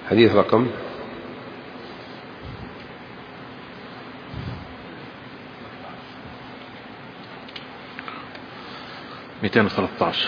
حديث رقم 213.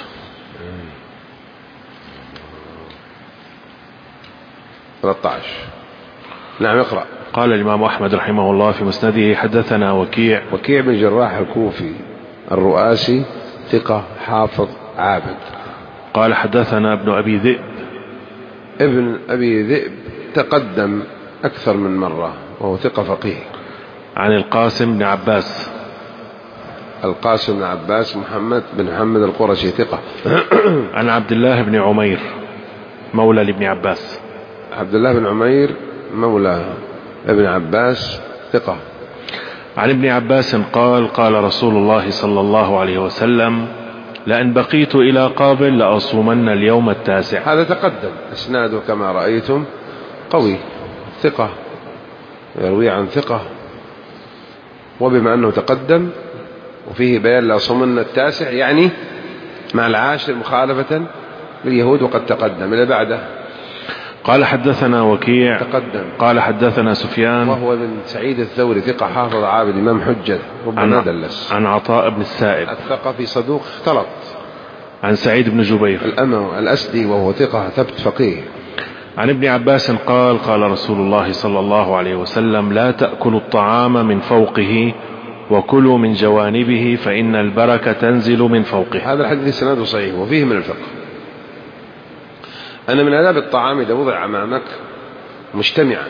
نعم اقرأ. قال الإمام أحمد رحمه الله في مسنده: حدثنا وكيع بن جراح الكوفي الرؤاسي ثقة حافظ عابد. قال حدثنا ابن أبي ذئب. ابن أبي ذئب تقدم أكثر من مرة وهو ثقة فقيه. عن القاسم بن عباس. القاسم بن عباس محمد بن محمد القرشي ثقة. عن عبد الله بن عمير مولى لابن عباس. عبد الله بن عمير مولى ابن عباس ثقة. عن ابن عباس قال: قال رسول الله صلى الله عليه وسلم: لأن بقيت إلى قابل لأصومن اليوم التاسع. هذا تقدم اسناده كما رأيتم قوي، ثقة يروي عن ثقة، وبما أنه تقدم وفيه بيان لأصومن التاسع يعني مع العاشر مخالفة لليهود وقد تقدم. إلى بعده. قال حدثنا وكيع تقدم. قال حدثنا سفيان وهو ابن سعيد الثوري ثقة حافظ عابد إمام حجة ربما دلس. عن عطاء بن السائب الثقفي صدوق اختلط. عن سعيد بن جبير الأسدي وهو ثقة ثبت فقيه. عن ابن عباس قال: قال رسول الله صلى الله عليه وسلم: لا تأكلوا الطعام من فوقه وكلوا من جوانبه فإن البركة تنزل من فوقه. هذا الحديث سنده صحيح وفيه من الفقه أن من آداب الطعام إذا وضع أمامك مجتمعا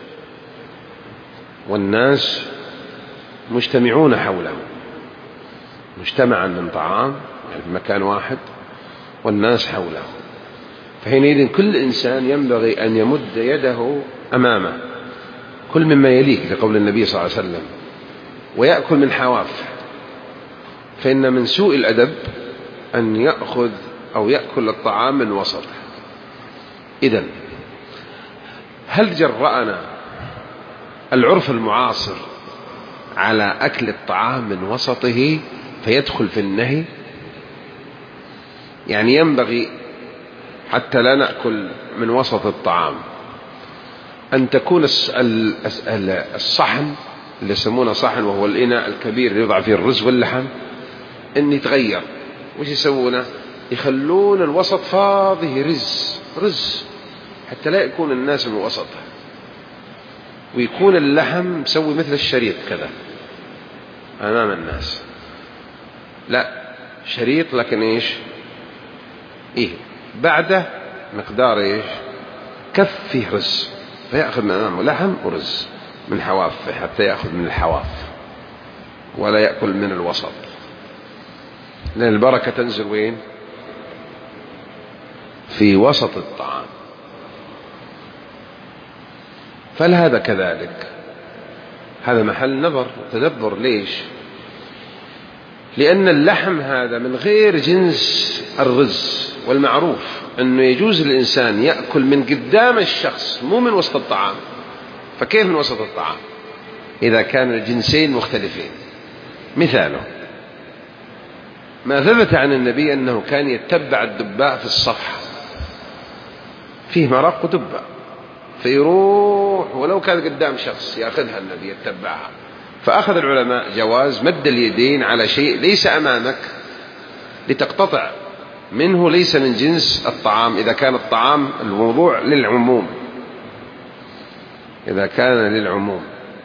والناس مجتمعون حوله، مجتمعا من طعام يعني في مكان واحد والناس حوله، فحينئذ كل إنسان ينبغي أن يمد يده أمامه كل مما يليك لقول النبي صلى الله عليه وسلم ويأكل من حوافه، فإن من سوء الأدب أن يأخذ أو يأكل الطعام من وسطه. إذن هل جرأنا العرف المعاصر على أكل الطعام من وسطه فيدخل في النهي؟ يعني ينبغي حتى لا نأكل من وسط الطعام أن تكون الصحن اللي يسمونه صحن وهو الإناء الكبير اللي يوضع فيه الرز واللحم أن يتغير. وش يسوونه؟ يخلون الوسط فاضي رز حتى لا يكون الناس من وسطه، ويكون اللحم مسوي مثل الشريط كذا أمام الناس. لا شريط لكن إيش بعده مقدار كف فيه رز، فيأخذ من أمامه لحم ورز من حوافه حتى يأخذ من الحواف ولا يأكل من الوسط، لأن البركة تنزل وين؟ في وسط الطعام. فهذا كذلك، هذا محل نظر تدبر. ليش؟ لأن اللحم هذا من غير جنس الرز، والمعروف أنه يجوز للإنسان يأكل من قدام الشخص مو من وسط الطعام. فكيف من وسط الطعام إذا كان الجنسين مختلفين؟ مثاله ما ثبت عن النبي أنه كان يتبع الدباء في الصفحة، فيه مرق ودباء، فيروح ولو كان قدام شخص يأخذها النبي يتبعها. فأخذ العلماء جواز مد اليدين على شيء ليس أمامك لتقتطع منه، ليس من جنس الطعام إذا كان الطعام الموضوع للعموم، إذا كان للعموم.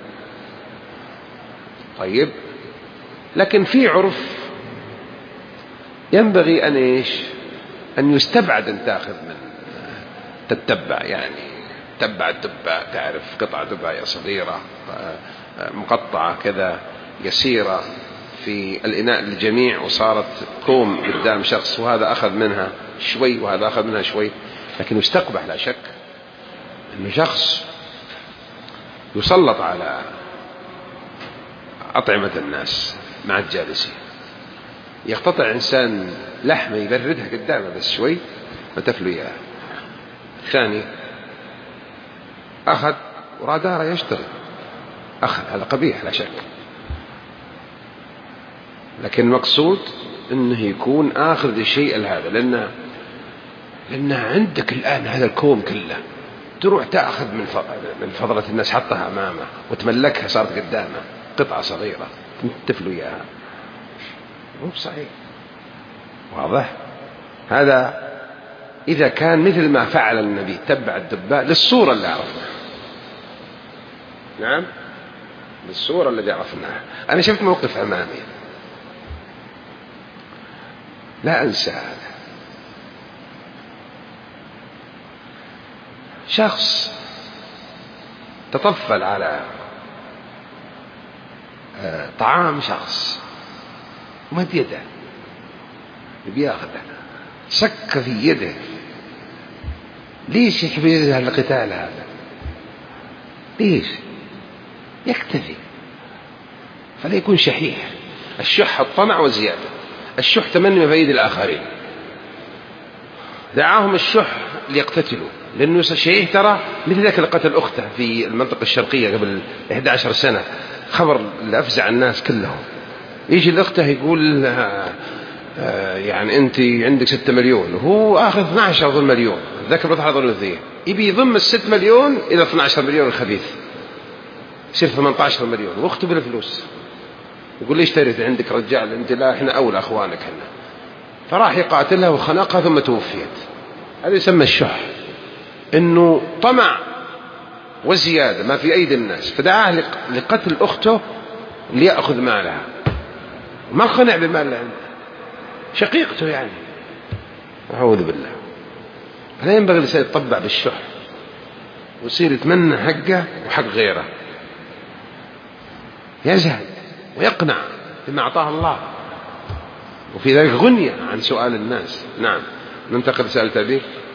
طيب، لكن في عرف ينبغي أن يستبعد أن تأخذ من تتبع، يعني تتبع الدباء، تعرف قطع دباء صغيرة مقطعة كذا يسيرة في الإناء للجميع وصارت كوم قدام شخص، وهذا أخذ منها شوي وهذا أخذ منها شوي. لكن يستقبح لا شك أنه شخص يسلط على أطعمة الناس مع الجالسين، يقتطع إنسان لحمة يبردها قدامه بس شوي فتفلو إياها. الثاني أخذ ورادارة يشتري، أخذ، هذا قبيح لا شك، لكن المقصود أنه يكون آخذ الشيء هذا، لأن عندك الآن هذا الكوم كله تروح تأخذ من فضلة الناس، حطها أمامه وتملكها، صارت قدامه قطعة صغيرة تنتف له إياها. مو صحيح. واضح؟ هذا إذا كان مثل ما فعل النبي، تبع الدباء للصورة اللي عرفناها. نعم، للصورة اللي عرفناها. أنا شفت موقف أمامي لا أنسى هذا. شخص تطفل على طعام شخص ومد يده بياخذه، سك في يده. ليش يحب يذهب القتال هذا؟ ليش؟ يكتفي، فلا يكون شحيح. الشح الطمع والزيادة. الشح تمني مفايد الآخرين، دعاهم الشح ليقتتلوا، لأنه شيء ترى مثل ذاك اللي قتل أخته في المنطقة الشرقية قبل 11 سنة، خبر اللي أفزع الناس كلهم. يجي الأخته يقول يعني أنت عندك 6 مليون وهو آخذ 12 مليون، ذاك بطلع ظلوثية، يبي يضم 6 مليون إلى 12 مليون الخبيث، يصير 18 مليون، واخته بلا فلوس. يقول ليش ترث عندك رجال أنت؟ لا، إحنا أولى أخوانك هنا. فراح يقاتلها وخنقها ثم توفيت. هذا يسمى الشح، إنه طمع وزيادة ما في أيدي الناس، فدعاه لقتل أخته ليأخذ مالها. ما قنع بمال اللي عنده، شقيقته يعني. أعوذ بالله. فلا ينبغي الإنسان يتطبع بالشح ويصير يتمنى حقه وحق غيره، يزهد ويقنع بما أعطاه الله، وفي ذلك غنية عن سؤال الناس. نعم. ننتقل لسؤال أبي.